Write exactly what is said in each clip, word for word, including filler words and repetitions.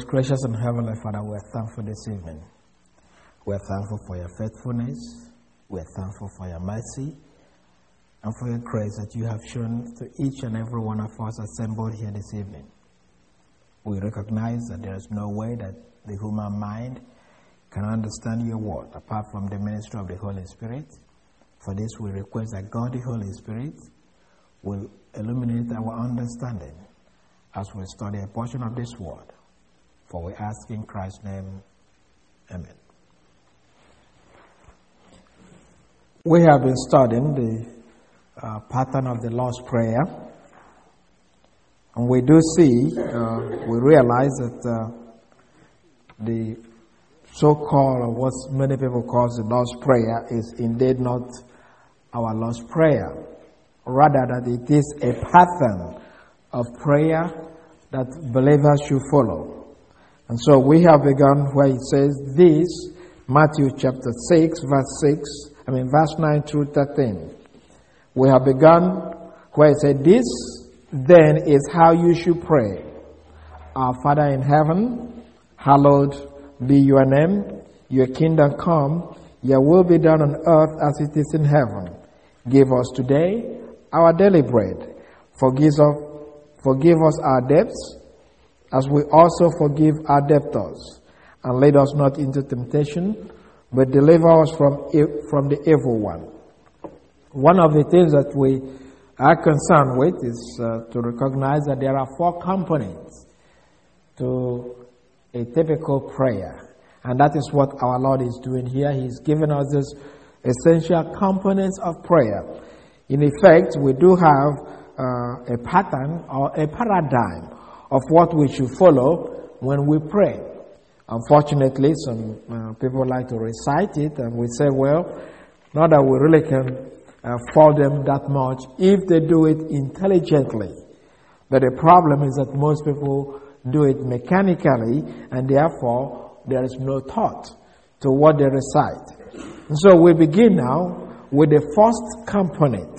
Most gracious and heavenly Father, we are thankful this evening. We are thankful for your faithfulness. We are thankful for your mercy and for your grace that you have shown to each and every one of us assembled here this evening. We recognize that there is no way that the human mind can understand your word apart from the ministry of the Holy Spirit. For this, we request that God, the Holy Spirit, will illuminate our understanding as we study a portion of this word. For we ask in Christ's name, amen. We have been studying the uh, pattern of the Lord's Prayer. And we do see, uh, we realize that uh, the so-called, or what many people call the Lord's Prayer, is indeed not our Lord's Prayer. Rather, that it is a pattern of prayer that believers should follow. And so we have begun where it says this, Matthew chapter six, verse six, I mean verse nine through thirteen. We have begun where it said, this then is how you should pray. Our Father in heaven, hallowed be your name. Your kingdom come, your will be done on earth as it is in heaven. Give us today our daily bread. Forgive us, forgive us our debts, as we also forgive our debtors. And lead us not into temptation, but deliver us from, from the evil one. One of the things that we are concerned with is uh, to recognize that there are four components to a typical prayer. And that is what our Lord is doing here. He's given us these essential components of prayer. In effect, we do have uh, a pattern or a paradigm of what we should follow when we pray. Unfortunately, some uh, people like to recite it, and we say, well, not that we really can uh, fault them that much if they do it intelligently. But the problem is that most people do it mechanically, and therefore there is no thought to what they recite. And so we begin now with the first component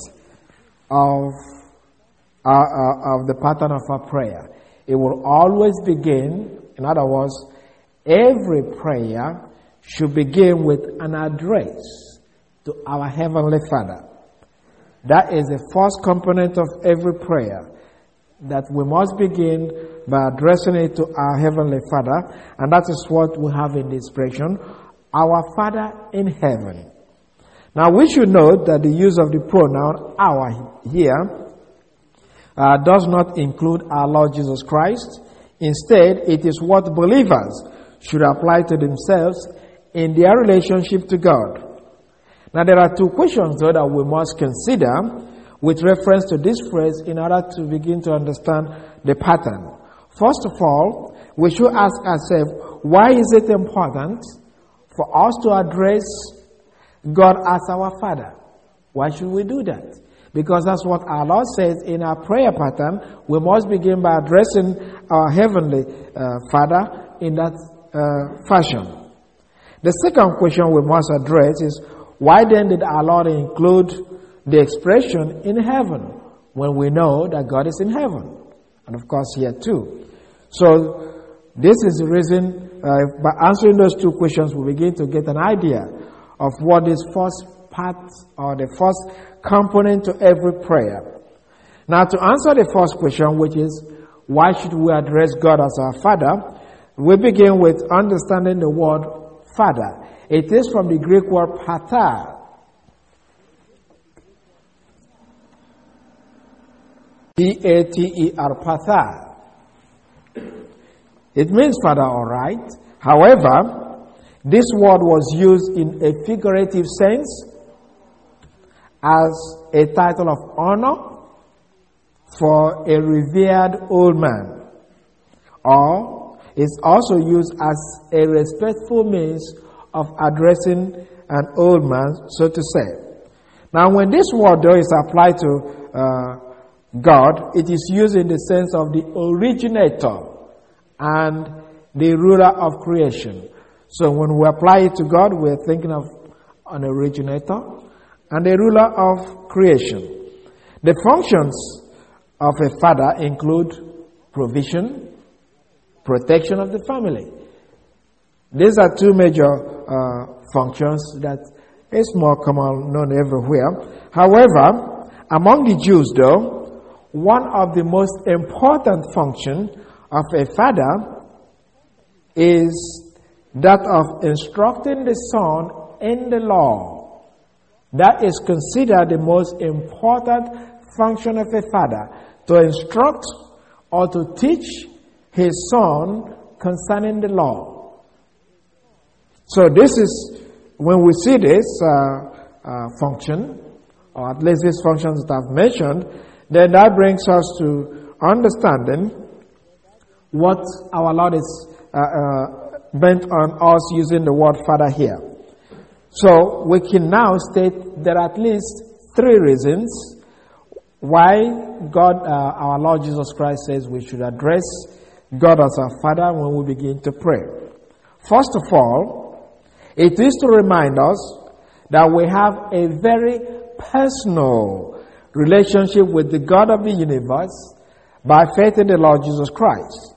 of, uh, uh, of the pattern of our prayer. It will always begin, in other words, every prayer should begin with an address to our Heavenly Father. That is the first component of every prayer, that we must begin by addressing it to our Heavenly Father, and that is what we have in the expression, our Father in heaven. Now we should note that the use of the pronoun our here uh, does not include our Lord Jesus Christ. Instead, it is what believers should apply to themselves in their relationship to God. Now there are two questions though that we must consider with reference to this phrase in order to begin to understand the pattern. First of all, we should ask ourselves, why is it important for us to address God as our Father? Why should we do that? Because that's what our Lord says in our prayer pattern. We must begin by addressing our Heavenly uh, Father in that uh, fashion. The second question we must address is, why then did our Lord include the expression in heaven when we know that God is in heaven? And of course here too. So this is the reason, uh, by answering those two questions, we begin to get an idea of what this first part or the first component to every prayer. Now to answer the first question, which is, why should we address God as our Father? We begin with understanding the word Father. It is from the Greek word pater. P A T E R, pater. It means father, all right. However, this word was used in a figurative sense as a title of honor for a revered old man, or it's also used as a respectful means of addressing an old man, so to say. Now, when this word though is applied to uh, God, it is used in the sense of the originator and the ruler of creation. So when we apply it to God, we're thinking of an originator and the ruler of creation. The functions of a father include provision, protection of the family. These are two major uh, functions that is more common known everywhere. However, among the Jews though, one of the most important functions of a father is that of instructing the son in the law. That is considered the most important function of a father, to instruct or to teach his son concerning the law. So this is, when we see this uh, uh, function, or at least these functions that I've mentioned, then that brings us to understanding what our Lord is uh, uh, bent on us using the word father here. So we can now state there are at least three reasons why God, uh, our Lord Jesus Christ says we should address God as our Father when we begin to pray. First of all, it is to remind us that we have a very personal relationship with the God of the universe by faith in the Lord Jesus Christ.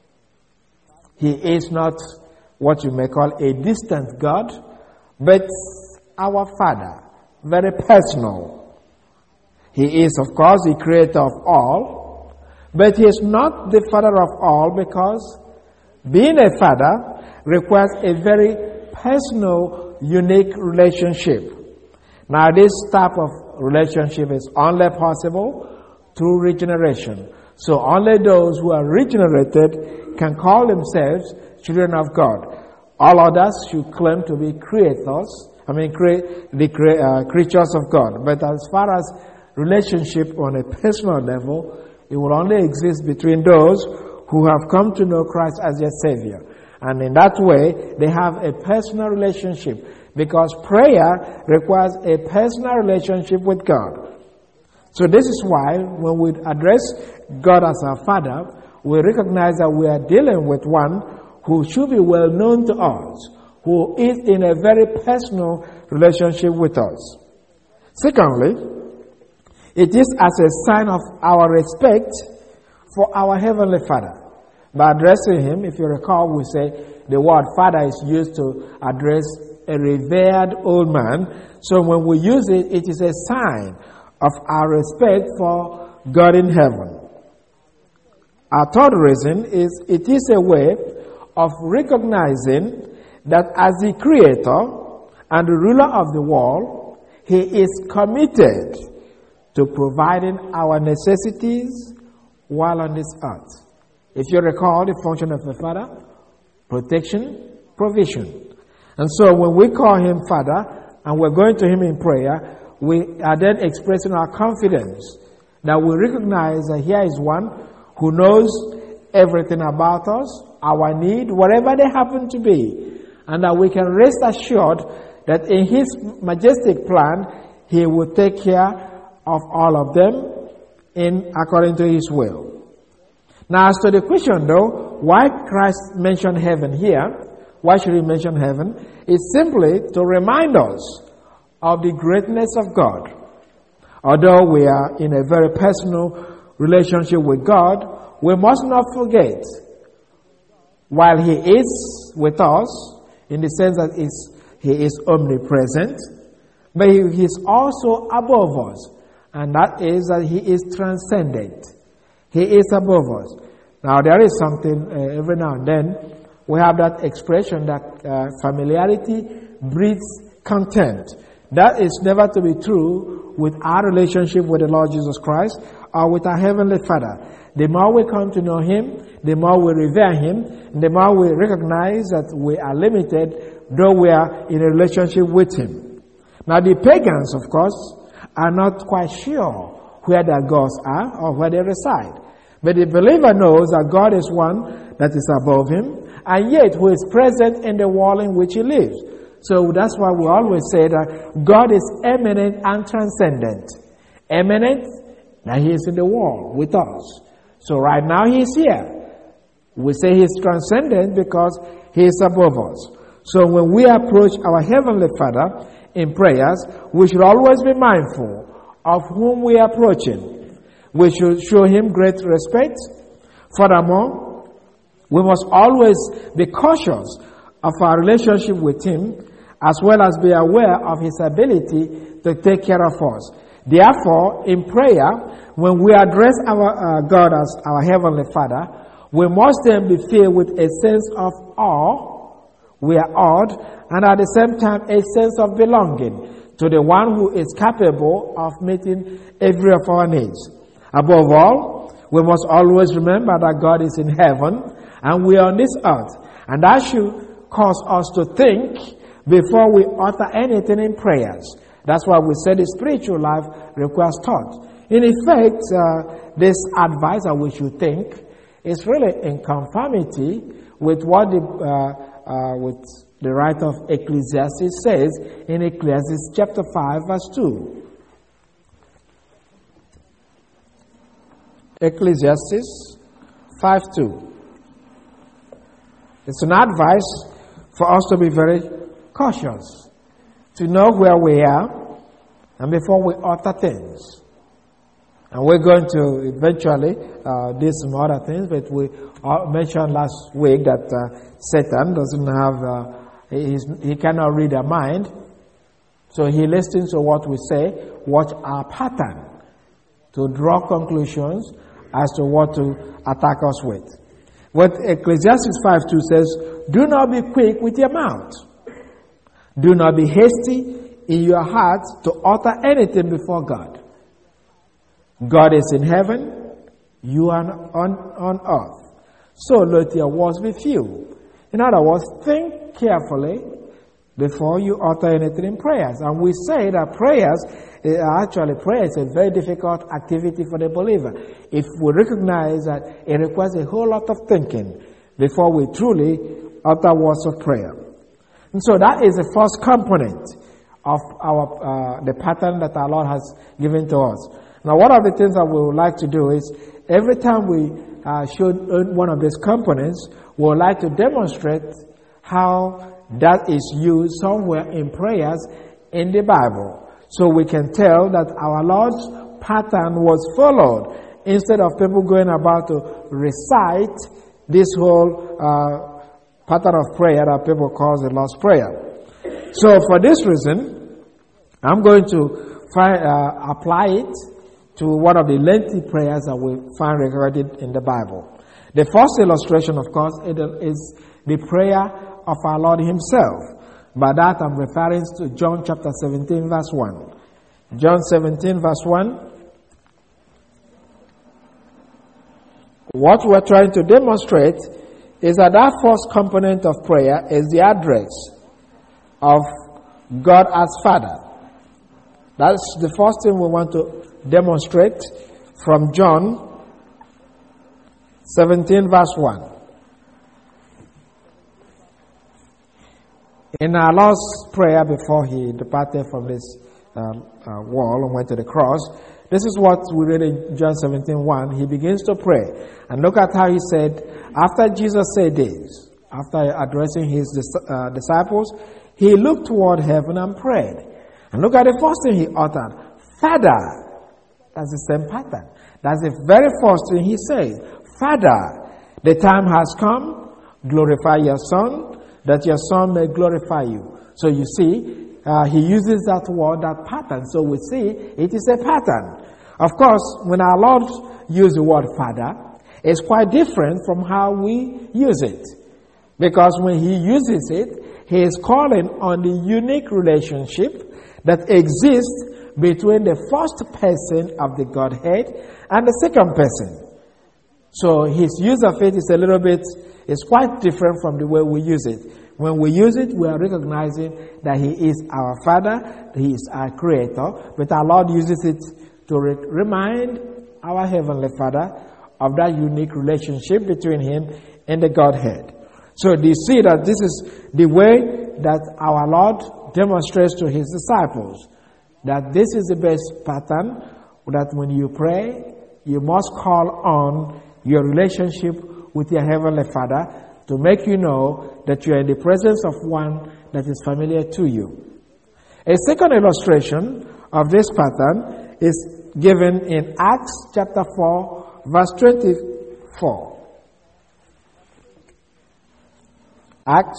He is not what you may call a distant God, but our Father, very personal. He is, of course, the creator of all, but he is not the father of all, because being a father requires a very personal, unique relationship. Now, this type of relationship is only possible through regeneration. So only those who are regenerated can call themselves children of God. All others should claim to be creators, I mean cre- the cre- uh, creatures of God. But as far as relationship on a personal level, it will only exist between those who have come to know Christ as their Savior. And in that way, they have a personal relationship, because prayer requires a personal relationship with God. So this is why when we address God as our Father, we recognize that we are dealing with one who should be well known to us, who is in a very personal relationship with us. Secondly, it is as a sign of our respect for our Heavenly Father. By addressing Him, if you recall, we say the word Father is used to address a revered old man. So when we use it, it is a sign of our respect for God in heaven. Our third reason is it is a way of recognizing that as the Creator and the ruler of the world, He is committed to providing our necessities while on this earth. If you recall the function of the Father, protection, provision. And so when we call Him Father and we're going to Him in prayer, we are then expressing our confidence that we recognize that here is one who knows everything about us, our need, whatever they happen to be, and that we can rest assured that in His majestic plan, He will take care of all of them in according to His will. Now, as to the question, though, why Christ mentioned heaven here, why should He mention heaven? It's simply to remind us of the greatness of God. Although we are in a very personal relationship with God, we must not forget, while He is with us, in the sense that He is omnipresent, but He is also above us, and that is that He is transcendent. He is above us. Now, there is something, uh, every now and then, we have that expression that uh, familiarity breeds contempt. That is never to be true with our relationship with the Lord Jesus Christ or with our Heavenly Father. The more we come to know Him, the more we revere Him, and the more we recognize that we are limited, though we are in a relationship with Him. Now, the pagans, of course, are not quite sure where their gods are or where they reside. But the believer knows that God is one that is above him, and yet who is present in the world in which he lives. So that's why we always say that God is eminent and transcendent. Eminent, that He is in the world with us. So right now He is here. We say He is transcendent because He is above us. So when we approach our Heavenly Father in prayers, we should always be mindful of whom we are approaching. We should show Him great respect. Furthermore, We must always be cautious of our relationship with Him, as well as be aware of His ability to take care of us. Therefore, in prayer, when we address our uh, God as our Heavenly Father, we must then be filled with a sense of awe. We are awed, and at the same time, a sense of belonging to the one who is capable of meeting every of our needs. Above all, we must always remember that God is in heaven and we are on this earth. And that should cause us to think before we utter anything in prayers. That's why we say the spiritual life requires thought. In effect, uh, this advice that we should think is really in conformity with what the, uh, uh, with the writer of Ecclesiastes says in Ecclesiastes chapter five, verse two. Ecclesiastes five two. It's an advice for us to be very cautious, to know where we are, and before we utter things. And we're going to eventually uh, do some other things, but we uh, mentioned last week that uh, Satan doesn't have, uh, he, he cannot read our mind, so he listens to what we say, watch our pattern, to draw conclusions as to what to attack us with. What Ecclesiastes five two says, do not be quick with your mouth. Do not be hasty in your heart to utter anything before God. God is in heaven, you are on, on earth. So let your words be few. In other words, think carefully before you utter anything in prayers. And we say that prayers, actually prayer is a very difficult activity for the believer. If we recognize that it requires a whole lot of thinking before we truly utter words of prayer. And so that is the first component of our uh, the pattern that our Lord has given to us. Now, one of the things that we would like to do is every time we uh, show one of these components, we would like to demonstrate how that is used somewhere in prayers in the Bible. So we can tell that our Lord's pattern was followed instead of people going about to recite this whole uh, pattern of prayer that people call the Lord's Prayer. So for this reason, I'm going to find, uh, apply it to one of the lengthy prayers that we find recorded in the Bible. The first illustration, of course, is the prayer of our Lord Himself. By that, I'm referring to John chapter seventeen, verse one. John seventeen, verse one. What we're trying to demonstrate is that that first component of prayer is the address of God as Father. That's the first thing we want to demonstrate from John seventeen, verse one. In our Lord's Prayer before He departed from this um, uh, wall and went to the cross, this is what we read in John seventeen, one. He begins to pray. And look at how He said, after Jesus said this, after addressing His uh, disciples, He looked toward heaven and prayed. And look at the first thing He uttered, Father. That's the same pattern. That's the very first thing He says. Father, the time has come, glorify your Son, that your Son may glorify you. So you see, uh, He uses that word, that pattern. So we see it is a pattern. Of course, when our Lord used the word Father, it's quite different from how we use it. Because when He uses it, He is calling on the unique relationship that exists between the first person of the Godhead and the second person. So His use of it is a little bit, it's quite different from the way we use it. When we use it, we are recognizing that He is our Father, He is our Creator, but our Lord uses it to re- remind our Heavenly Father of that unique relationship between Him and the Godhead. So do you see that this is the way that our Lord demonstrates to His disciples that this is the best pattern, that when you pray, you must call on your relationship with your Heavenly Father to make you know that you are in the presence of one that is familiar to you. A second illustration of this pattern is given in Acts chapter four, verse twenty-four. Acts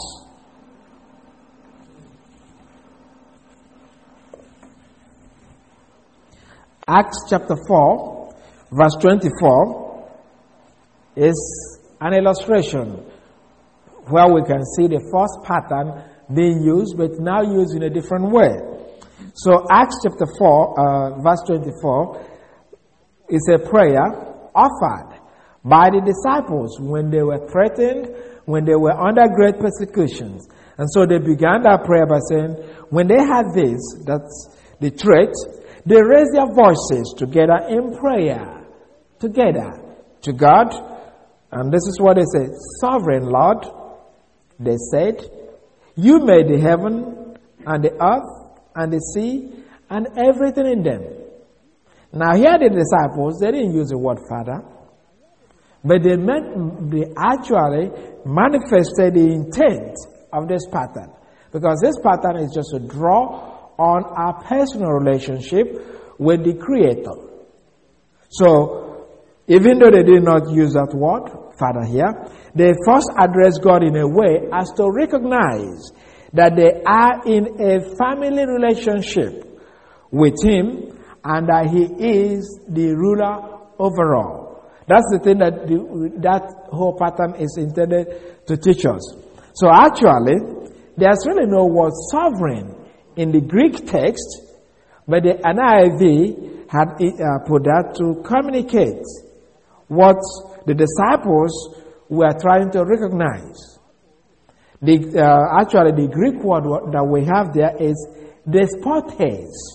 Acts chapter four, verse twenty-four is an illustration where we can see the first pattern being used, but now used in a different way. So Acts chapter four, uh, verse twenty-four is a prayer offered by the disciples when they were threatened, when they were under great persecutions. And so they began that prayer by saying, when they had this, that's the threat, they raised their voices together in prayer, together to God. And this is what they said, Sovereign Lord, they said, you made the heaven and the earth and the sea and everything in them. Now here the disciples, they didn't use the word Father, but they meant, they actually manifested the intent of this pattern. Because this pattern is just a draw on our personal relationship with the Creator. So, even though they did not use that word, Father here, they first address God in a way as to recognize that they are in a family relationship with Him and that He is the ruler over all. That's the thing that the, that whole pattern is intended to teach us. So actually, there's really no word sovereign in the Greek text, but the N I V had uh, put that to communicate what the disciples were trying to recognize. The, uh, actually, the Greek word that we have there is despotes.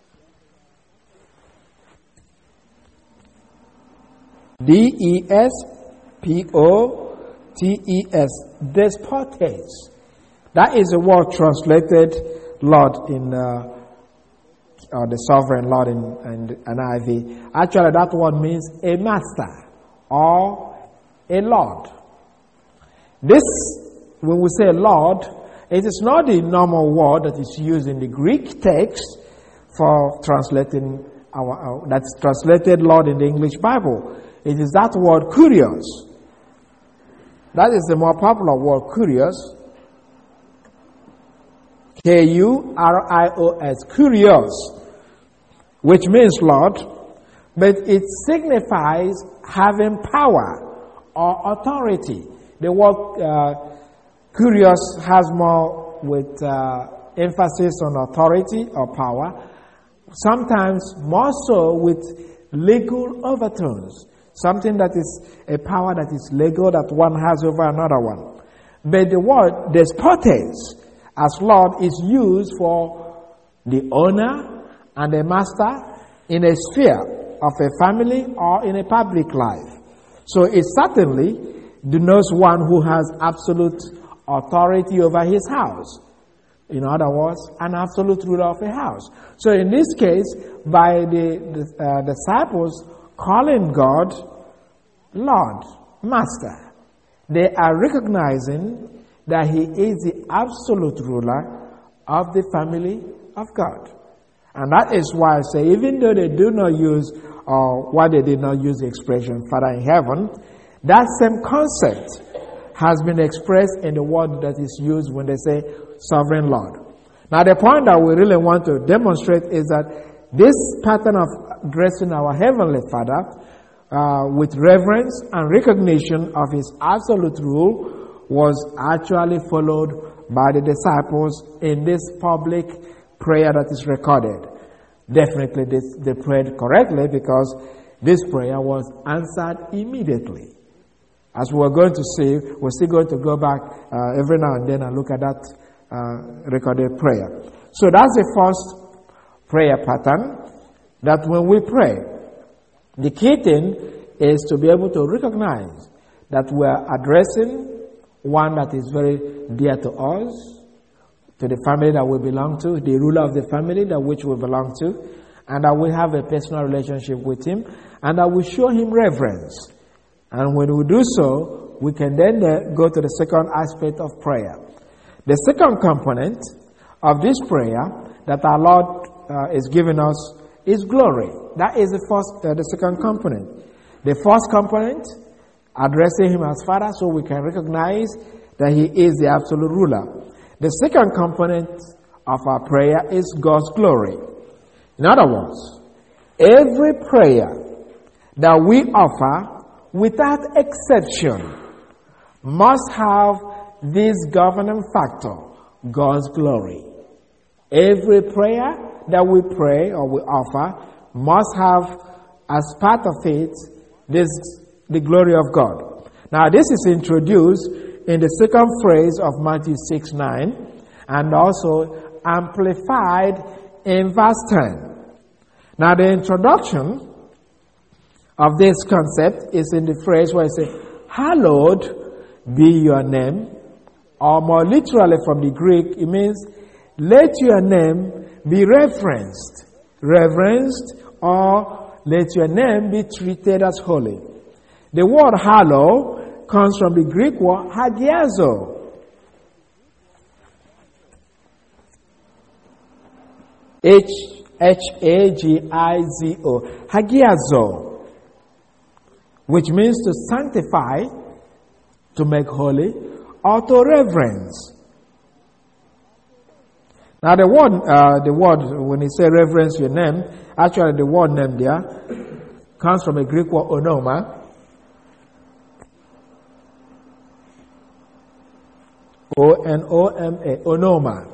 D E S P O T E S, despotes. That is the word translated Lord in uh, or the sovereign Lord in, in N I V. Actually, that word means a master or a Lord. This, when we say Lord, it is not the normal word that is used in the Greek text for translating our, our that's translated Lord in the English Bible. It is that word kurios. That is the more popular word, kurios. K U R I O S, kurios, which means Lord, but it signifies having power or authority. The word uh, kurios has more with uh, emphasis on authority or power, sometimes more so with legal overtones. Something that is a power that is legal that one has over another one. But the word despotes as Lord is used for the owner and the master in a sphere of a family or in a public life. So it certainly denotes one who has absolute authority over his house. In other words, an absolute ruler of a house. So in this case, by the, the uh, disciples calling God Lord, Master, they are recognizing that He is the absolute ruler of the family of God. And that is why I say, even though they do not use, or why they did not use the expression Father in heaven, that same concept has been expressed in the word that is used when they say Sovereign Lord. Now the point that we really want to demonstrate is that this pattern of addressing our Heavenly Father uh, with reverence and recognition of His absolute rule was actually followed by the disciples in this public prayer that is recorded. Definitely they, they prayed correctly because this prayer was answered immediately. As we're going to see, we're still going to go back uh, every now and then and look at that uh, recorded prayer. So that's the first prayer pattern, that when we pray, the key thing is to be able to recognize that we're addressing one that is very dear to us, to the family that we belong to, the ruler of the family that which we belong to, and that we have a personal relationship with Him, and that we show Him reverence. And when we do so, we can then go to the second aspect of prayer. The second component of this prayer that our Lord uh, is giving us is glory. That is the first, uh, the second component. The first component, addressing Him as Father, so we can recognize that He is the absolute ruler. The second component of our prayer is God's glory. In other words, every prayer that we offer, without exception, must have this governing factor, God's glory. Every prayer that we pray or we offer must have as part of it this the glory of God. Now this is introduced in the second phrase of Matthew six nine and also amplified in verse ten. Now the introduction of this concept is in the phrase where it says, hallowed be your name, or more literally from the Greek, it means let your name be reverenced, reverenced, or let your name be treated as holy. The word hallow comes from the Greek word hagiazo. H H A G I Z O. Hagiazo, which means to sanctify, to make holy, or to reverence. Now the word, uh, the word, when you say reverence your name, actually the word name there comes from a Greek word onoma. O N O M A, onoma.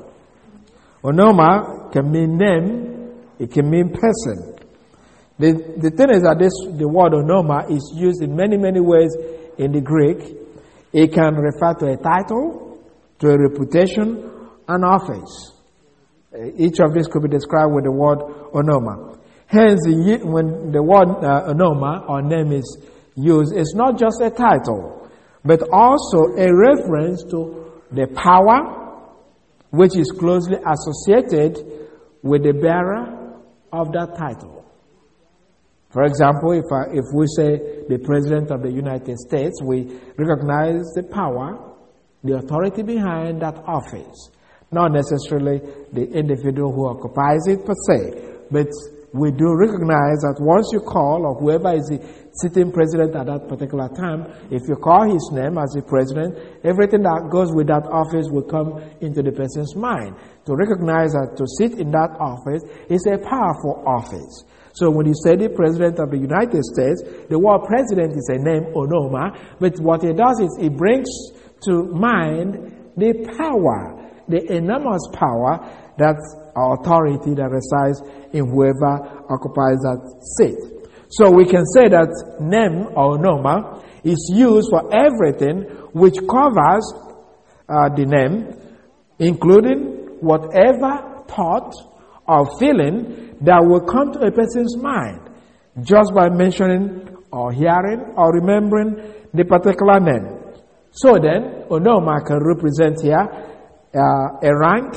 Onoma can mean name, it can mean person. The, the thing is that this, the word onoma is used in many, many ways in the Greek. It can refer to a title, to a reputation, an office. Each of these could be described with the word onoma. Hence, when the word uh, onoma or name is used, it's not just a title, but also a reference to the power which is closely associated with the bearer of that title. For example, if, I, if we say the President of the United States, we recognize the power, the authority behind that office. Not necessarily the individual who occupies it per se, but we do recognize that once you call, or whoever is the sitting president at that particular time, if you call his name as the president, everything that goes with that office will come into the person's mind. To recognize that to sit in that office is a powerful office. So when you say the President of the United States, the word president is a name, onoma, but what it does is it brings to mind the power, the enormous power, that authority that resides in whoever occupies that seat. So we can say that name or onoma is used for everything which covers uh, the name, including whatever thought or feeling that will come to a person's mind just by mentioning or hearing or remembering the particular name. So then, onoma can represent here uh, a rank,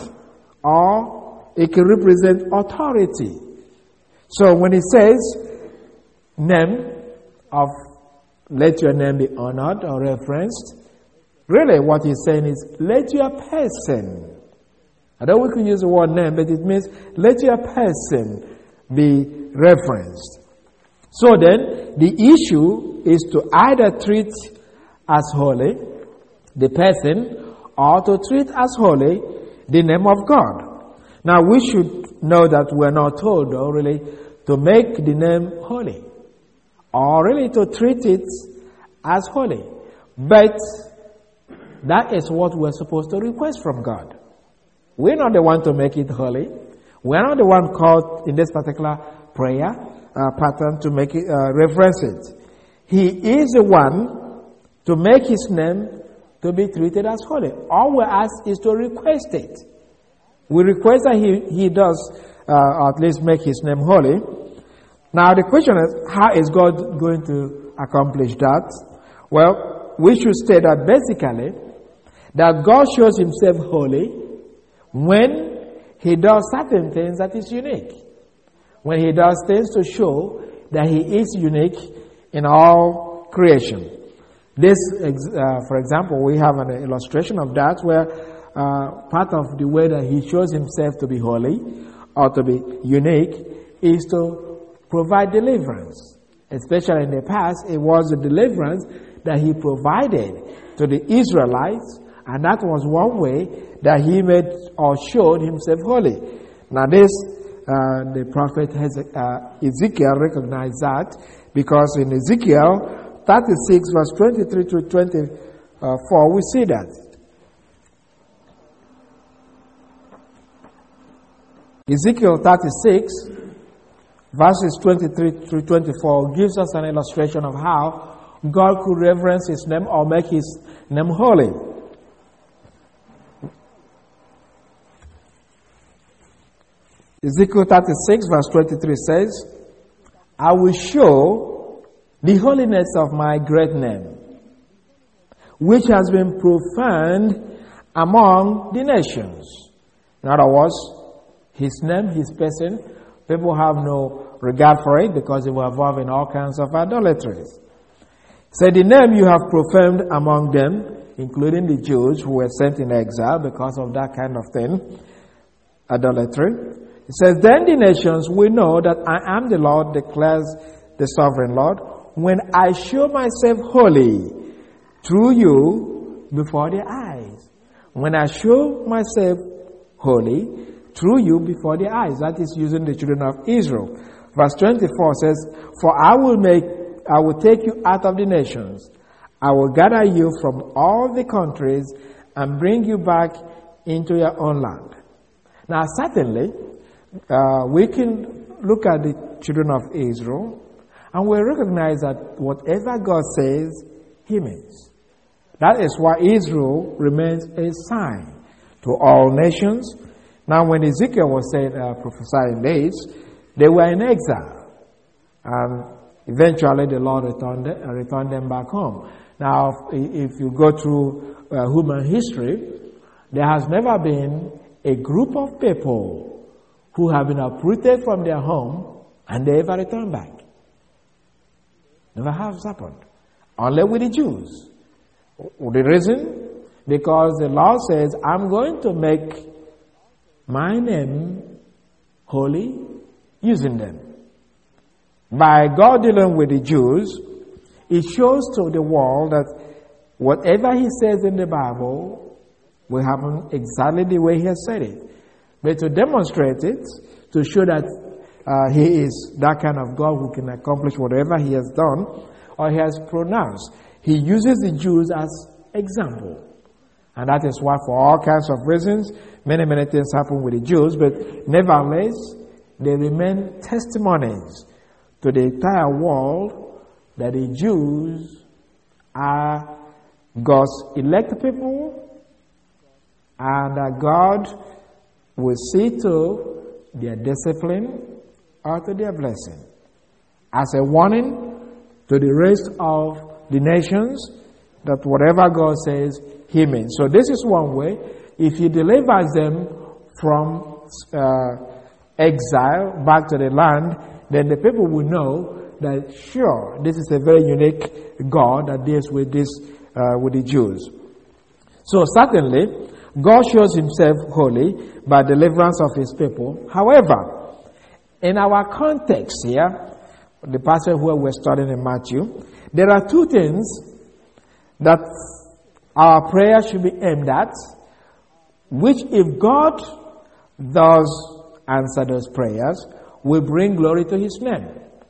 or it can represent authority. So when it says name of let your name be honored or referenced, really what he's saying is let your person, I know we can use the word name, but it means let your person be referenced. So then, the issue is to either treat as holy the person, or to treat as holy the name of God. Now, we should know that we're not told, though, really, to make the name holy, or really to treat it as holy. But that is what we're supposed to request from God. We're not the one to make it holy. We're not the one called in this particular prayer uh, pattern to make it, uh, reference it. He is the one to make his name to be treated as holy. All we ask is to request it. We request that he, he does uh, at least make his name holy. Now the question is, how is God going to accomplish that? Well, we should state that basically, that God shows himself holy when he does certain things that is unique. When he does things to show that he is unique in all creation. This, uh, for example, we have an illustration of that where uh, part of the way that he shows himself to be holy or to be unique is to provide deliverance. Especially in the past, it was the deliverance that he provided to the Israelites And that was one way that he made or showed himself holy. Now this, uh, the prophet has, uh, Ezekiel recognized that, because in Ezekiel thirty-six verse twenty-three to twenty-four, we see that. Ezekiel thirty-six verses twenty-three through twenty-four gives us an illustration of how God could reverence his name or make his name holy. Ezekiel thirty-six verse twenty-three says, I will show the holiness of my great name, which has been profaned among the nations. In other words, his name, his person, people have no regard for it because it will involve in all kinds of idolatries. Say, the name you have profaned among them, including the Jews who were sent in exile because of that kind of thing, idolatry. It says, then the nations will know that I am the Lord, declares the sovereign Lord, when I show myself holy through you before their eyes. When I show myself holy through you before their eyes. That is using the children of Israel. Verse twenty-four says, for I will make, I will take you out of the nations. I will gather you from all the countries and bring you back into your own land. Now, certainly, uh, we can look at the children of Israel and we recognize that whatever God says, he means. That is why Israel remains a sign to all nations. Now, when Ezekiel was saying, uh, prophesying this, they were in exile. And eventually the Lord returned, uh, returned them back home. Now, if, if you go through uh, human history, there has never been a group of people who have been uprooted from their home and they ever return back. Never has happened. Only with the Jews. The reason? Because the Lord says, I'm going to make my name holy using them. By God dealing with the Jews, it shows to the world that whatever he says in the Bible will happen exactly the way he has said it. But to demonstrate it, to show that uh, he is that kind of God who can accomplish whatever he has done or he has pronounced, he uses the Jews as example. And that is why, for all kinds of reasons, many, many things happen with the Jews, but nevertheless, they remain testimonies to the entire world that the Jews are God's elect people and that God will see to their discipline or to their blessing. As a warning to the rest of the nations that whatever God says, he means. So this is one way. If he delivers them from uh, exile back to the land, then the people will know that sure, this is a very unique God that deals with this uh, with the Jews. So certainly, God shows himself holy by deliverance of his people. However, in our context here, the passage where we're studying in Matthew, there are two things that our prayer should be aimed at, which if God does answer those prayers, will bring glory to his name.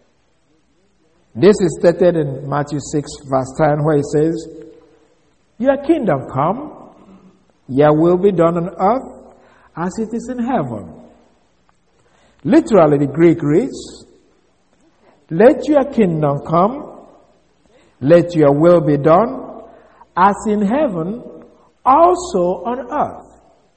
This is stated in Matthew six verse ten, where it says, your kingdom come, your will be done on earth as it is in heaven. Literally, the Greek reads, let your kingdom come, let your will be done as in heaven, also on earth.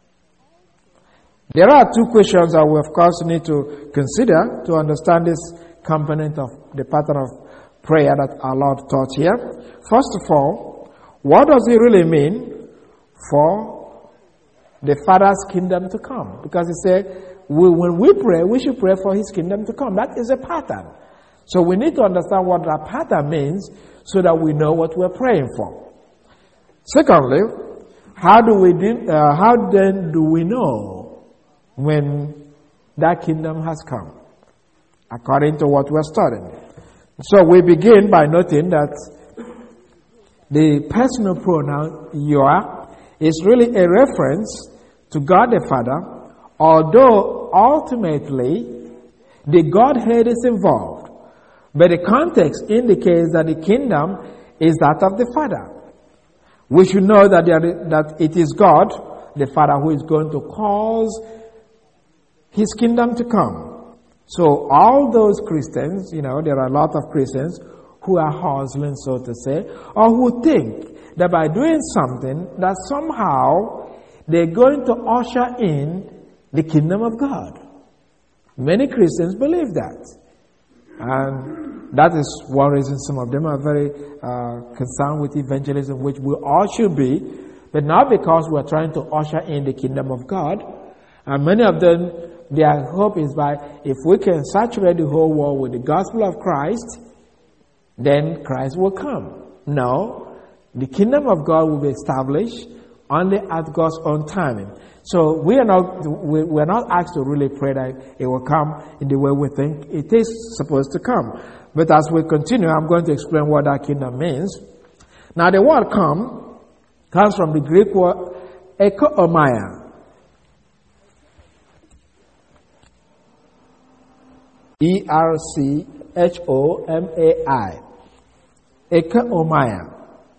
There are two questions that we of course need to consider to understand this component of the pattern of prayer that our Lord taught here. First of all, what does it really mean for the Father's kingdom to come? Because he said, we, when we pray, we should pray for his kingdom to come. That is a pattern. So we need to understand what that pattern means so that we know what we're praying for. Secondly, how do we de- uh, how then do we know when that kingdom has come? According to what we're studying. So we begin by noting that the personal pronoun "you are" is really a reference to God the Father, although ultimately the Godhead is involved. But the context indicates that the kingdom is that of the Father. We should know that, there, that it is God, the Father, who is going to cause His kingdom to come. So all those Christians, you know, there are a lot of Christians who are hustling, so to say, or who think that by doing something that somehow they're going to usher in the kingdom of God. Many Christians believe that. And that is one reason some of them are very uh, concerned with evangelism, which we all should be, but not because we're trying to usher in the kingdom of God. And many of them, their hope is by, if we can saturate the whole world with the gospel of Christ, then Christ will come. No, the kingdom of God will be established only at God's own timing. So we are not we, we are not asked to really pray that it will come in the way we think it is supposed to come. But as we continue, I'm going to explain what that kingdom means. Now, the word "come" comes from the Greek word "ekoomia." E R C H O M A I. Ekoomia.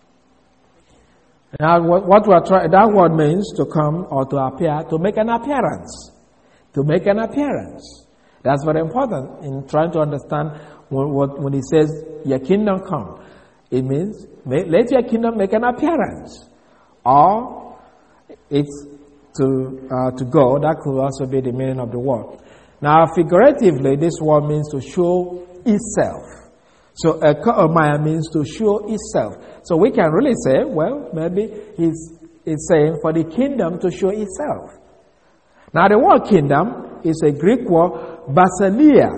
Now, what, what we are trying, that word means to come or to appear, to make an appearance. To make an appearance. That's very important in trying to understand what, what, when he says, your kingdom come. It means, let your kingdom make an appearance. Or, it's to, uh, to go. That could also be the meaning of the word. Now, figuratively, this word means to show itself. So, ekoomia means to show itself. So we can really say, well, maybe he's, he's saying for the kingdom to show itself. Now, the word kingdom is a Greek word, basileia.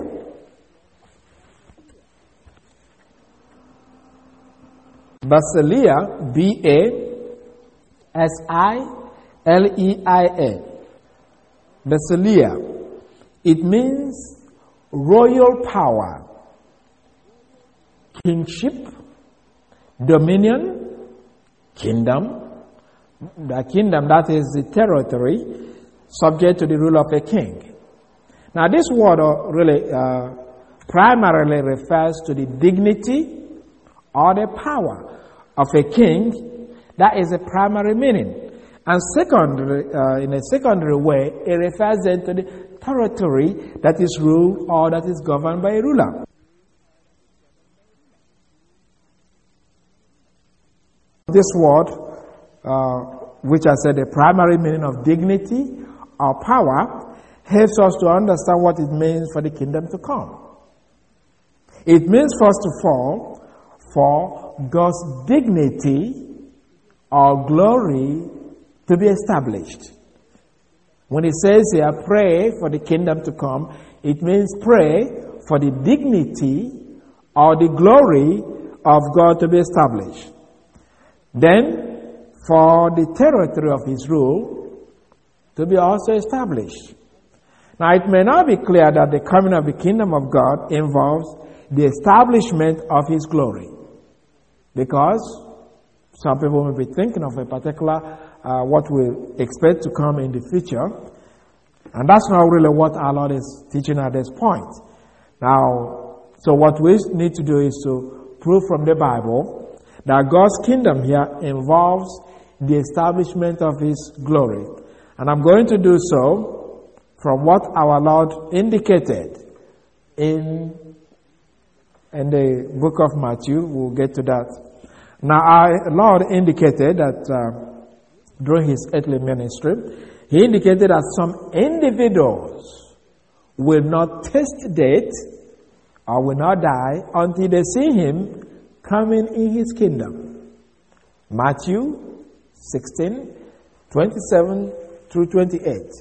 Basileia, B A S I L E I A. Basileia. It means royal power, kingship, dominion, kingdom. The kingdom, that is the territory subject to the rule of a king. Now, this word really uh, primarily refers to the dignity or the power of a king. That is a primary meaning. And secondary, uh, in a secondary way, it refers then to the territory that is ruled or that is governed by a ruler. This word, uh, which I said the primary meaning of dignity or power, helps us to understand what it means for the kingdom to come. It means, first of all, for God's dignity or glory to be established. When it says here, pray for the kingdom to come, it means pray for the dignity or the glory of God to be established. Then, for the territory of His rule to be also established. Now, it may not be clear that the coming of the kingdom of God involves the establishment of His glory. Because some people may be thinking of a particular, uh, what we expect to come in the future. And that's not really what our Lord is teaching at this point. Now, so what we need to do is to prove from the Bible that God's kingdom here involves the establishment of His glory. And I'm going to do so from what our Lord indicated in, in the book of Matthew. We'll get to that. Now, our Lord indicated that uh, during His earthly ministry, He indicated that some individuals will not taste death or will not die until they see Him coming in His kingdom. Matthew sixteen, twenty-seven through twenty-eight.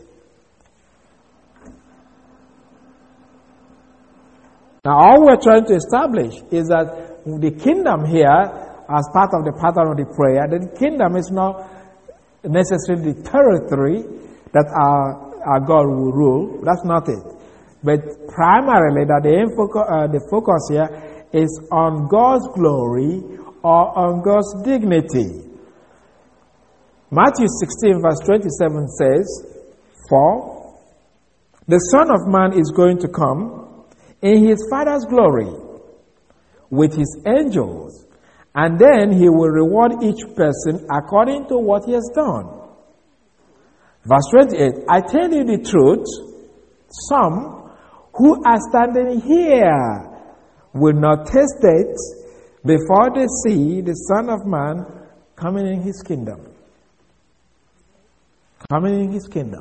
Now, all we're trying to establish is that the kingdom here, as part of the pattern of the prayer, the kingdom is not necessarily the territory that our, our God will rule. That's not it. But primarily, that the, info, uh, the focus here is on God's glory or on God's dignity. Matthew sixteen verse twenty-seven says, "For the Son of Man is going to come in his Father's glory with his angels, and then he will reward each person according to what he has done." Verse twenty-eight, "I tell you the truth, some who are standing here will not taste it before they see the Son of Man coming in his kingdom." Coming in his kingdom.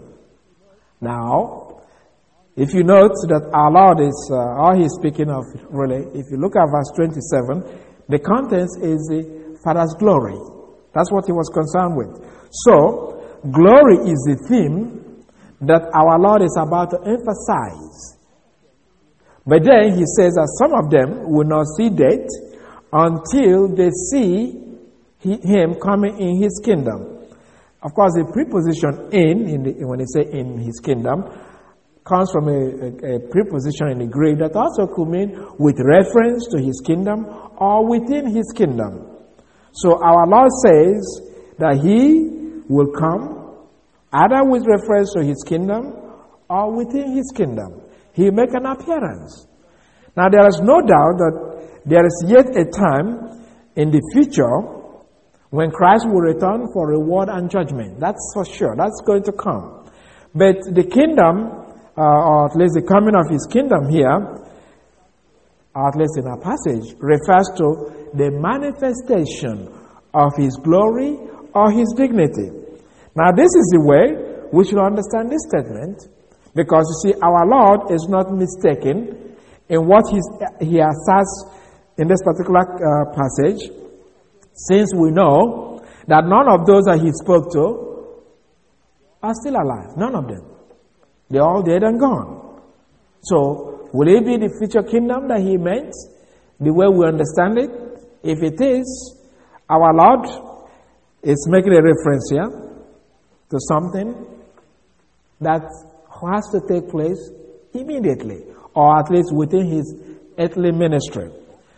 Now, if you note that our Lord is, uh, all he's speaking of, really, if you look at verse twenty-seven, the contents is the Father's glory. That's what he was concerned with. So, glory is the theme that our Lord is about to emphasize. But then he says that some of them will not see death until they see he, him coming in his kingdom. Of course, the preposition in, in the, when they say in his kingdom, comes from a, a, a preposition in the Greek that also could mean with reference to his kingdom or within his kingdom. So our Lord says that he will come either with reference to his kingdom or within his kingdom. He will make an appearance. Now there is no doubt that there is yet a time in the future when Christ will return for reward and judgment. That's for sure. That's going to come. But the kingdom, uh, or at least the coming of his kingdom here, or at least in our passage, refers to the manifestation of his glory or his dignity. Now this is the way we should understand this statement, because you see, our Lord is not mistaken in what he's, he asserts in this particular uh, passage, since we know that none of those that he spoke to are still alive. None of them. They're all dead and gone. So, will it be the future kingdom that he meant, the way we understand it? If it is, our Lord is making a reference here to something that has to take place immediately, or at least within his earthly ministry.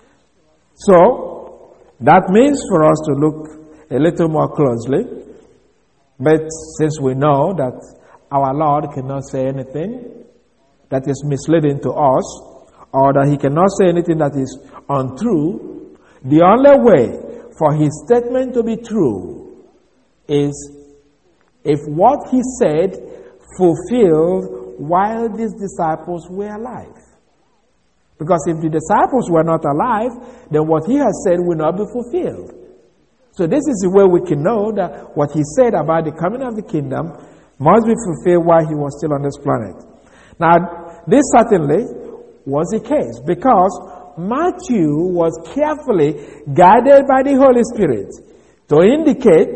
So, that means for us to look a little more closely. But since we know that our Lord cannot say anything that is misleading to us, or that he cannot say anything that is untrue, the only way for his statement to be true is if what he said fulfilled while these disciples were alive. Because if the disciples were not alive, then what he has said will not be fulfilled. So this is the way we can know that what he said about the coming of the kingdom must be fulfilled while he was still on this planet. Now, this certainly was the case, because Matthew was carefully guided by the Holy Spirit to indicate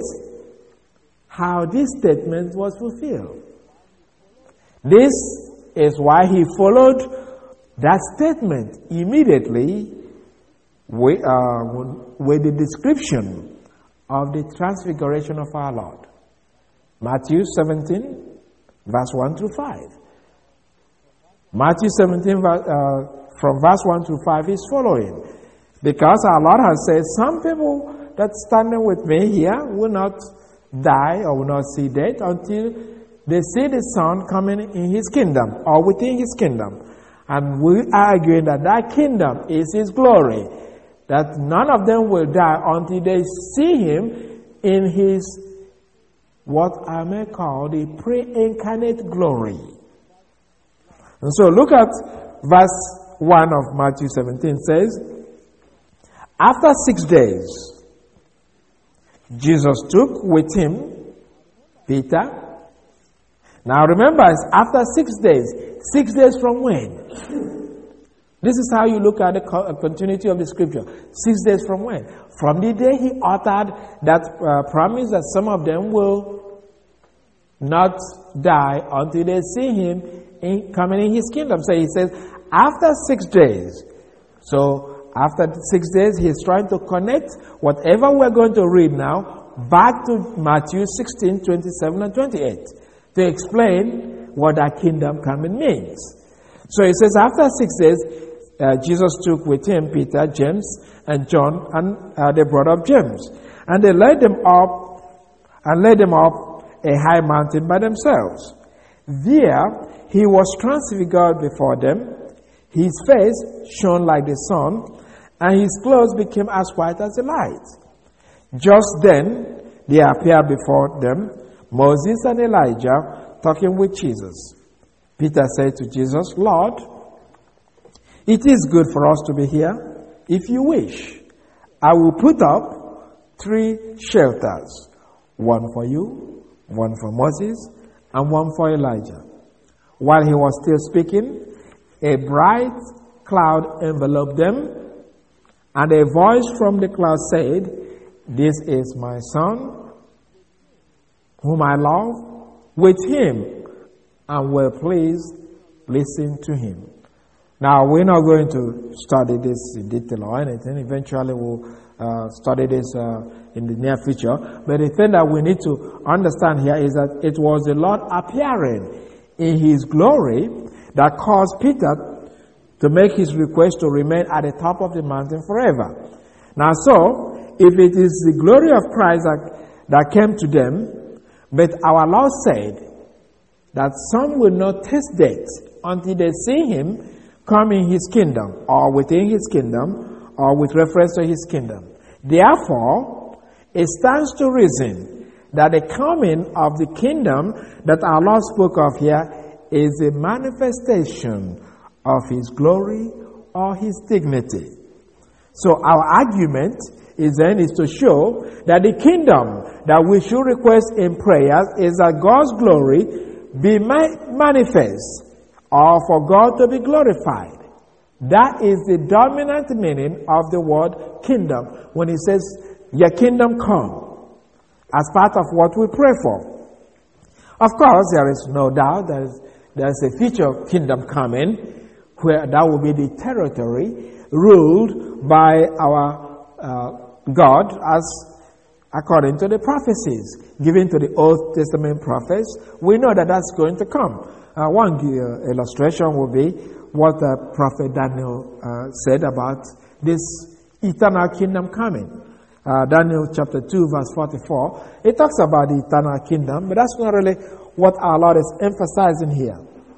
how this statement was fulfilled. This is why he followed that statement immediately with, uh, with the description of the transfiguration of our Lord. Matthew seventeen, verse one through five. Matthew seventeen, uh, from verse one through five is following. Because our Lord has said, some people that standing with me here will not die or will not see death until they see the Son coming in his kingdom or within his kingdom. And we are arguing that that kingdom is his glory, that none of them will die until they see him in his, what I may call the pre-incarnate glory. And so look at verse one of Matthew seventeen says, after six days, Jesus took with him Peter. Now remember, it's after six days. Six days from when? This is how you look at the continuity of the scripture. Six days from when? From the day he uttered that uh, promise that some of them will not die until they see him in, coming in his kingdom. So he says, after six days. So after six days, he's trying to connect whatever we're going to read now back to Matthew sixteen, twenty-seven and twenty-eight to explain what that kingdom coming means. So he says, after six days, uh, Jesus took with him Peter, James, and John, and uh, they brought up James. And they led them up and led them up a high mountain by themselves. There he was transfigured before them. His face shone like the sun, and his clothes became as white as the light. Just then there appeared before them Moses and Elijah talking with Jesus. Peter said to Jesus, Lord, it is good for us to be here. If you wish, I will put up three shelters, one for you, one for Moses, and one for Elijah. While he was still speaking, a bright cloud enveloped them, and a voice from the cloud said, This is my son, whom I love. With him I'm well pleased. Listen to him. Now, we're not going to study this in detail or anything. Eventually, we'll uh, study this uh, in the near future. But the thing that we need to understand here is that it was the Lord appearing in his glory that caused Peter to make his request to remain at the top of the mountain forever. Now, so, if it is the glory of Christ that, that came to them, but our Lord said that some will not taste death until they see him come in his kingdom, or within his kingdom, or with reference to his kingdom. Therefore, it stands to reason that the coming of the kingdom that our Lord spoke of here is a manifestation of his glory or his dignity. So our argument is then is to show that the kingdom that we should request in prayers is that God's glory be ma- manifest, or for God to be glorified. That is the dominant meaning of the word kingdom when he says, your kingdom come, as part of what we pray for. Of course, there is no doubt that there's a future kingdom coming where that will be the territory ruled by our uh, God, as according to the prophecies given to the Old Testament prophets. We know that that's going to come. Uh, one uh, illustration will be what uh, Prophet Daniel uh, said about this eternal kingdom coming. Uh, Daniel chapter two verse forty-four, it talks about the eternal kingdom, but that's not really what our Lord is emphasizing here.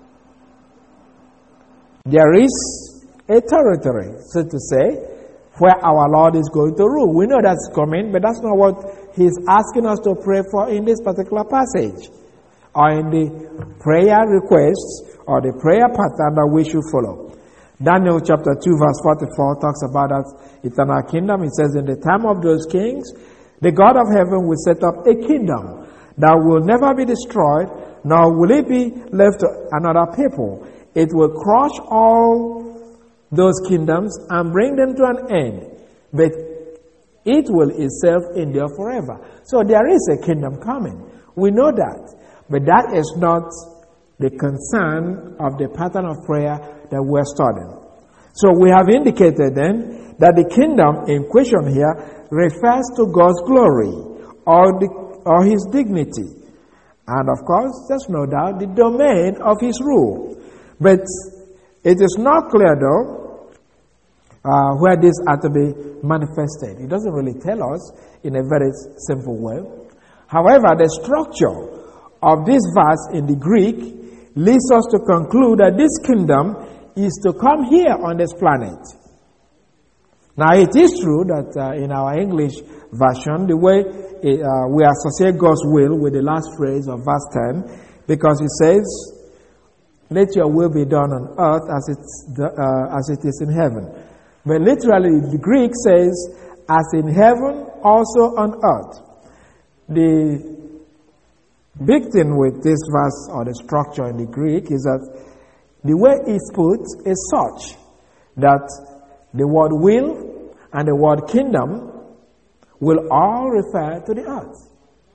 There is a territory, so to say, where our Lord is going to rule. We know that's coming, but that's not what he's asking us to pray for in this particular passage, or in the prayer requests, or the prayer pattern that we should follow. Daniel chapter two verse forty-four talks about that eternal kingdom. It says, in the time of those kings, the God of heaven will set up a kingdom that will never be destroyed, nor will it be left to another people. It will crush all those kingdoms and bring them to an end, but it will itself endure forever. So there is a kingdom coming. We know that. But that is not the concern of the pattern of prayer that we're studying. So we have indicated then that the kingdom in question here refers to God's glory or, the, or his dignity. And of course, there's no doubt the domain of his rule. But it is not clear though uh, where this are to be manifested. It doesn't really tell us in a very simple way. However, the structure of this verse in the Greek leads us to conclude that this kingdom is to come here on this planet. Now, it is true that uh, in our English version, the way it, uh, we associate God's will with the last phrase of verse ten, because it says, let your will be done on earth as, it's the, uh, as it is in heaven. But literally, the Greek says, as in heaven, also on earth. The big thing with this verse, or the structure in the Greek, is that the way it's put is such that the word will and the word kingdom will all refer to the earth.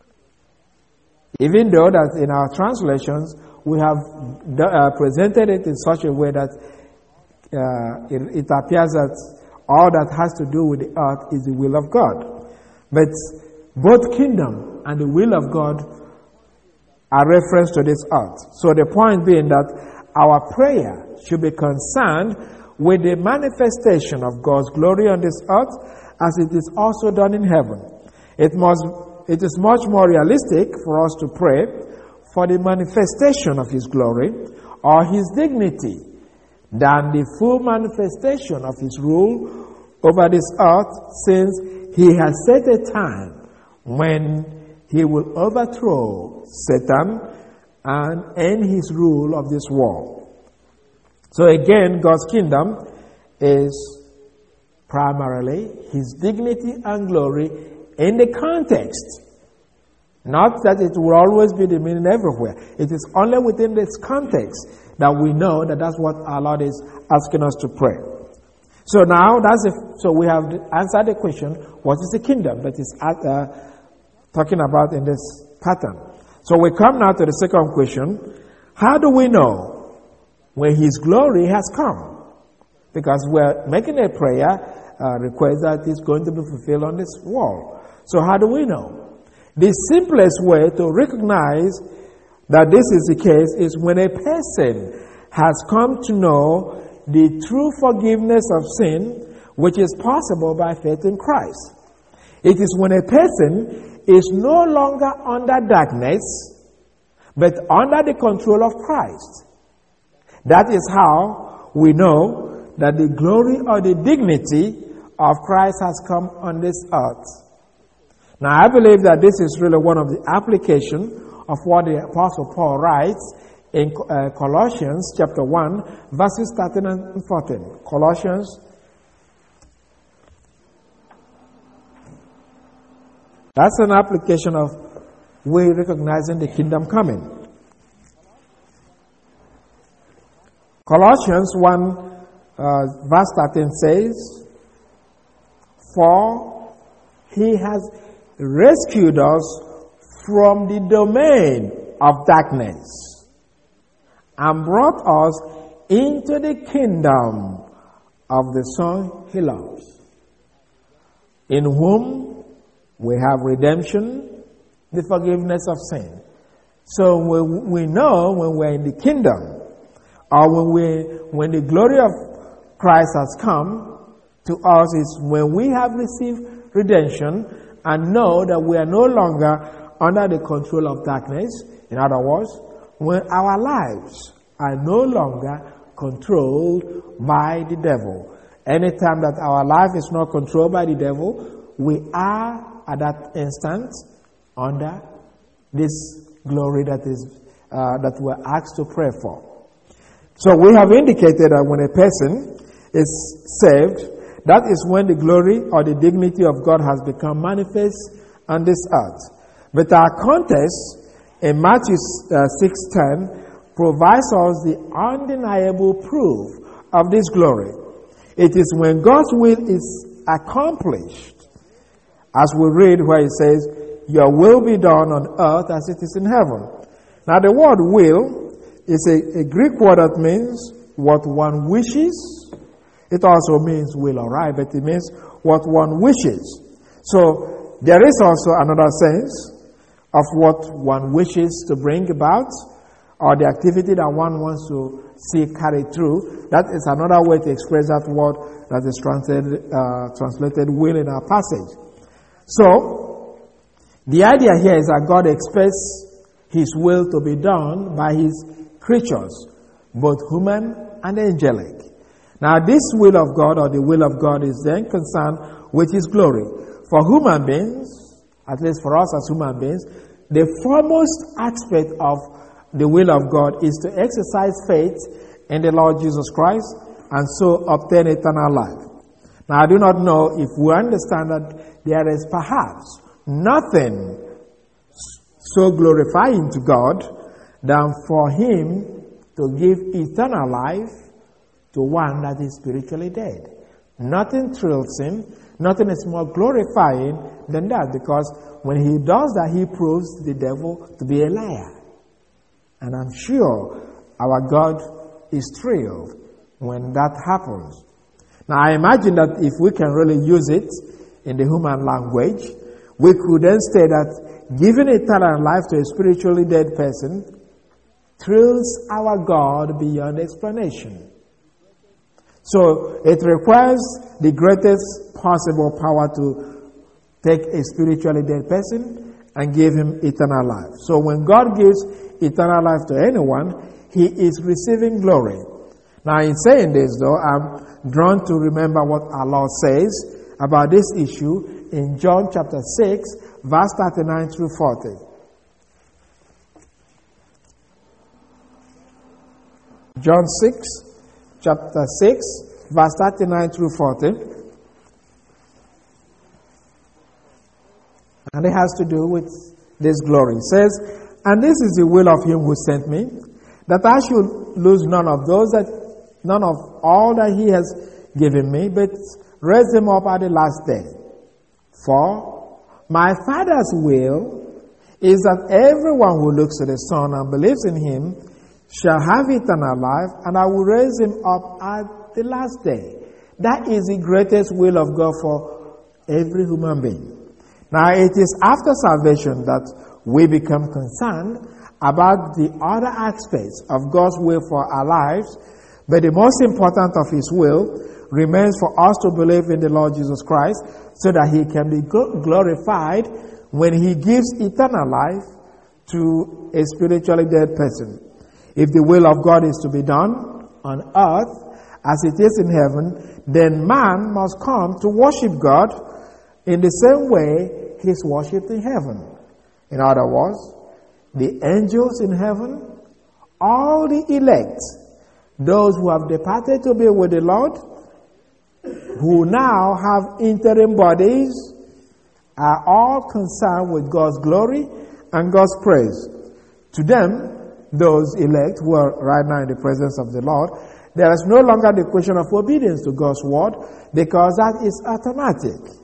Even though that in our translations we have uh, presented it in such a way that uh, it, it appears that all that has to do with the earth is the will of God. But both kingdom and the will of God are reference to this earth. So the point being that our prayer should be concerned with the manifestation of God's glory on this earth as it is also done in heaven. It must it is much more realistic for us to pray for the manifestation of His glory or His dignity than the full manifestation of His rule over this earth, since He has set a time when He will overthrow Satan and end His rule of this world. So again, God's kingdom is primarily His dignity and glory in the context. Not that it will always be the meaning everywhere. It is only within this context that we know that that's what our Lord is asking us to pray. So now, that's a, so we have answered the question, what is the kingdom that is uh, talking about in this pattern? So we come now to the second question. How do we know when His glory has come? Because we're making a prayer uh, request that is going to be fulfilled on this world. So how do we know? The simplest way to recognize that this is the case is when a person has come to know the true forgiveness of sin, which is possible by faith in Christ. It is when a person is no longer under darkness, but under the control of Christ. That is how we know that the glory or the dignity of Christ has come on this earth. Now, I believe that this is really one of the applications of what the Apostle Paul writes in uh, Colossians chapter one, verses thirteen and fourteen. Colossians That's an application of we recognizing the kingdom coming. Colossians one, uh, verse thirteen says, "For He has rescued us from the domain of darkness and brought us into the kingdom of the Son He loves, in whom we have redemption, the forgiveness of sin." So we, we know when we're in the kingdom, or when we when the glory of Christ has come to us, is when we have received redemption and know that we are no longer under the control of darkness. In other words, when our lives are no longer controlled by the devil. Anytime that our life is not controlled by the devil, we are at that instant under this glory that is uh, that we're asked to pray for. So we have indicated that when a person is saved, that is when the glory or the dignity of God has become manifest on this earth. But our context in Matthew uh, six ten provides us the undeniable proof of this glory. It is when God's will is accomplished, as we read where it says, "Your will be done on earth as it is in heaven." Now the word will is a, a Greek word that means what one wishes. It also means will or right, but it means what one wishes. So there is also another sense of what one wishes to bring about, or the activity that one wants to see carried through. That is another way to express that word that is translated, uh, translated will in our passage. So the idea here is that God expects His will to be done by His creatures, both human and angelic. Now, this will of God, or the will of God, is then concerned with His glory. For human beings, at least for us as human beings, the foremost aspect of the will of God is to exercise faith in the Lord Jesus Christ and so obtain eternal life. Now, I do not know if we understand that there is perhaps nothing so glorifying to God than for Him to give eternal life to one that is spiritually dead. Nothing thrills Him, nothing is more glorifying than that, because when He does that, He proves the devil to be a liar. And I'm sure our God is thrilled when that happens. Now I imagine that if we can really use it in the human language, we could then say that giving eternal life to a spiritually dead person thrills our God beyond explanation. So it requires the greatest possible power to take a spiritually dead person and give him eternal life. So when God gives eternal life to anyone, he is receiving glory. Now in saying this though, I'm drawn to remember what our Lord says about this issue in John chapter six, verse thirty-nine through forty. John six, chapter six, verse thirty-nine through forty. And it has to do with this glory. It says, "And this is the will of him who sent me, that I should lose none of those that, none of all that he has given me, but raise them up at the last day. For my Father's will is that everyone who looks to the Son and believes in him shall have eternal life, and I will raise him up at the last day." That is the greatest will of God for every human being. Now, it is after salvation that we become concerned about the other aspects of God's will for our lives, but the most important of his will remains for us to believe in the Lord Jesus Christ so that he can be glorified when he gives eternal life to a spiritually dead person. If the will of God is to be done on earth as it is in heaven, then man must come to worship God in the same way he's worshipped in heaven. In other words, the angels in heaven, all the elect, those who have departed to be with the Lord, who now have interim bodies, are all concerned with God's glory and God's praise. To them, those elect who are right now in the presence of the Lord, there is no longer the question of obedience to God's word, because that is automatic.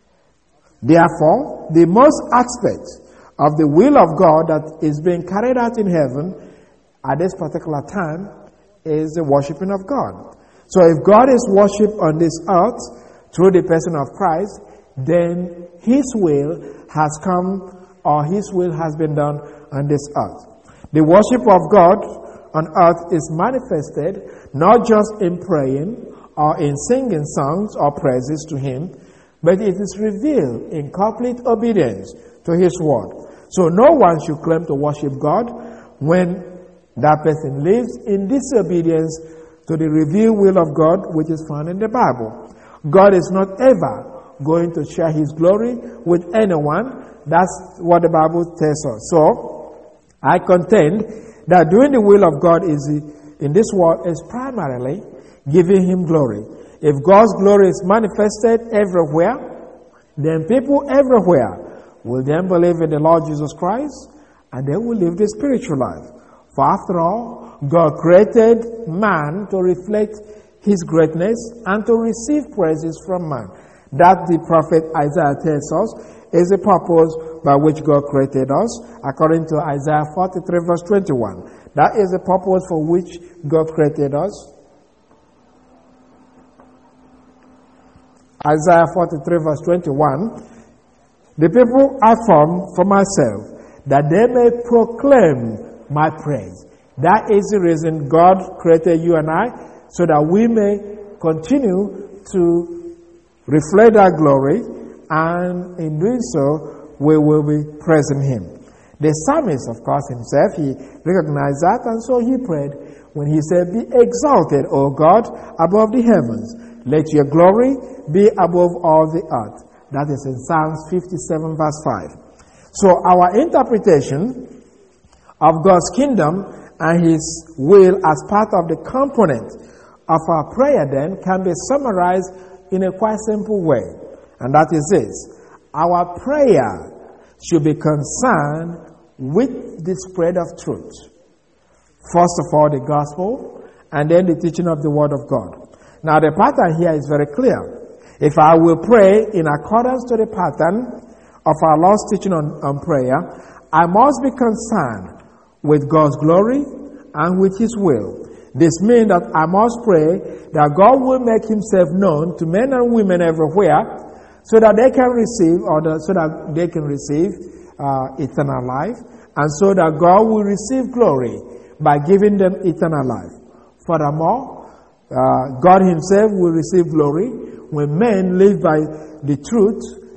Therefore, the most aspect of the will of God that is being carried out in heaven at this particular time is the worshiping of God. So if God is worshipped on this earth through the person of Christ, then his will has come, or his will has been done on this earth. The worship of God on earth is manifested not just in praying or in singing songs or praises to him, but it is revealed in complete obedience to his word. So no one should claim to worship God when that person lives in disobedience to the revealed will of God, which is found in the Bible. God is not ever going to share his glory with anyone. That's what the Bible tells us. So I contend that doing the will of God is in this world is primarily giving him glory. If God's glory is manifested everywhere, then people everywhere will then believe in the Lord Jesus Christ, and they will live the spiritual life. For after all, God created man to reflect his greatness and to receive praises from man. That the prophet Isaiah tells us is the purpose by which God created us, according to Isaiah forty-three verse twenty-one. That is the purpose for which God created us. Isaiah forty-three verse twenty-one, "The people I formed for myself, that they may proclaim my praise." That is the reason God created you and I, so that we may continue to reflect our glory, and in doing so, we will be praising him. The psalmist, of course, himself, he recognized that, and so he prayed when he said, "Be exalted, O God, above the heavens. Let your glory be above all the earth." That is in Psalms fifty-seven verse five. So our interpretation of God's kingdom and his will as part of the component of our prayer then can be summarized in a quite simple way. And that is this: our prayer should be concerned with the spread of truth. First of all, the gospel, and then the teaching of the word of God. Now, the pattern here is very clear. If I will pray in accordance to the pattern of our Lord's teaching on, on prayer, I must be concerned with God's glory and with his will. This means that I must pray that God will make himself known to men and women everywhere, so that they can receive, or the, so that they can receive uh, eternal life, and so that God will receive glory by giving them eternal life. Furthermore, Uh, God himself will receive glory when men live by the truth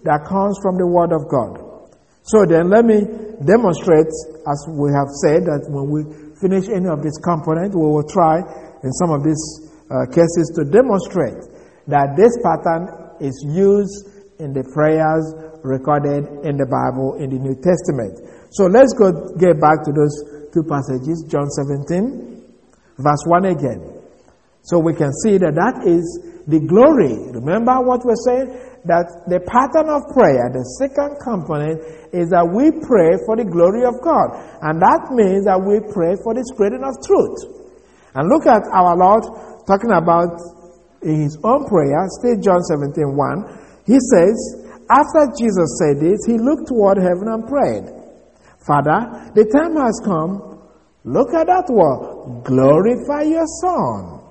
that comes from the Word of God. So then let me demonstrate, as we have said, that when we finish any of this component, we will try in some of these uh, cases to demonstrate that this pattern is used in the prayers recorded in the Bible in the New Testament. So let's go get back to those two passages, John seventeen, verse one again. So we can see that that is the glory. Remember what we're saying? That the pattern of prayer, the second component, is that we pray for the glory of God. And that means that we pray for the spreading of truth. And look at our Lord talking about in his own prayer, still John seventeen one. He says, after Jesus said this, he looked toward heaven and prayed, Father, the time has come. Look at that word. Glorify your Son.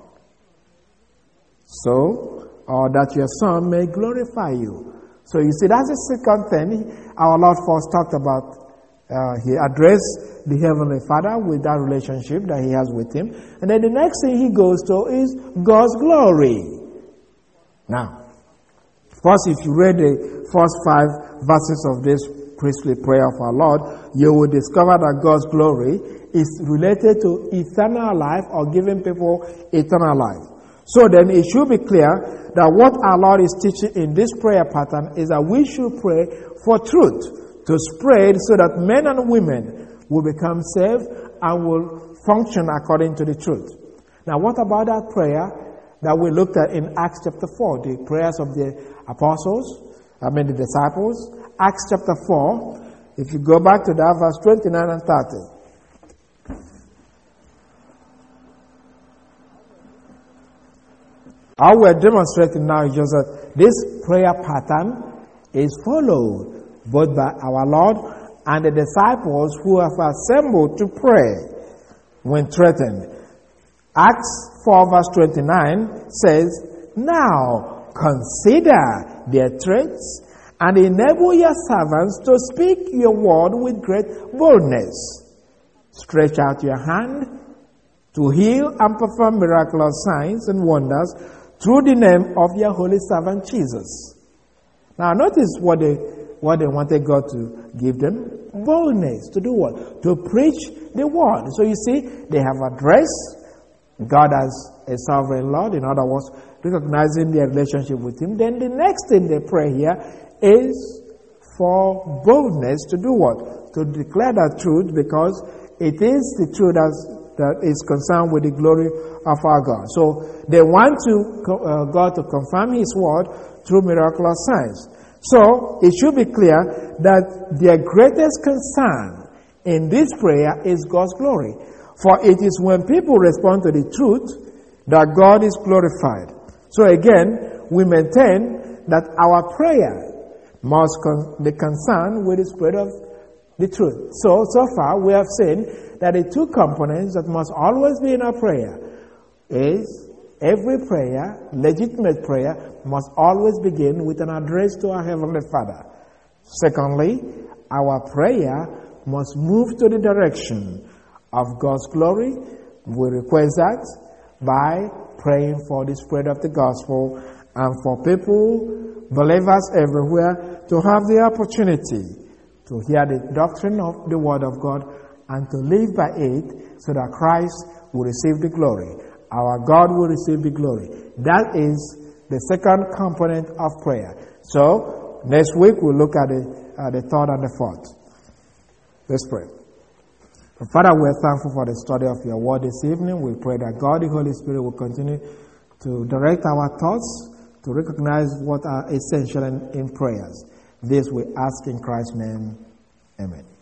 So, or that your Son may glorify you. So you see, that's the second thing our Lord first talked about. Uh, he addressed the Heavenly Father with that relationship that he has with him. And then the next thing he goes to is God's glory. Now, first, if you read the first five verses of this priestly prayer of our Lord, you will discover that God's glory is related to eternal life or giving people eternal life. So then it should be clear that what our Lord is teaching in this prayer pattern is that we should pray for truth to spread so that men and women will become saved and will function according to the truth. Now, what about that prayer that we looked at in Acts chapter four, the prayers of the apostles, I mean the disciples? Acts chapter four, if you go back to that, verse twenty-nine and thirty. How we're demonstrating now is just that this prayer pattern is followed both by our Lord and the disciples who have assembled to pray when threatened. Acts four verse twenty-nine says, now consider their threats and enable your servants to speak your word with great boldness. Stretch out your hand to heal and perform miraculous signs and wonders through the name of your holy servant Jesus. Now notice what they what they wanted God to give them. Boldness to do what? To preach the word. So you see, they have addressed God as a sovereign Lord, in other words, recognizing their relationship with him. Then the next thing they pray here is for boldness to do what? To declare that truth, because it is the truth that's, that is concerned with the glory of our God. So they want to uh, God to confirm his word through miraculous signs. So it should be clear that their greatest concern in this prayer is God's glory. For it is when people respond to the truth that God is glorified. So again, we maintain that our prayer must con- be concerned with the spread of the truth. So, so far we have seen that the two components that must always be in our prayer is every prayer, legitimate prayer, must always begin with an address to our Heavenly Father. Secondly, our prayer must move to the direction of God's glory. We request that by praying for the spread of the gospel and for people, believers everywhere, to have the opportunity to hear the doctrine of the Word of God and to live by it so that Christ will receive the glory. Our God will receive the glory. That is the second component of prayer. So, next week we'll look at the, uh, the third and the fourth. Let's pray. Father, we're thankful for the study of your word this evening. We pray that God, the Holy Spirit, will continue to direct our thoughts, to recognize what are essential in, in prayers. This we ask in Christ's name. Amen.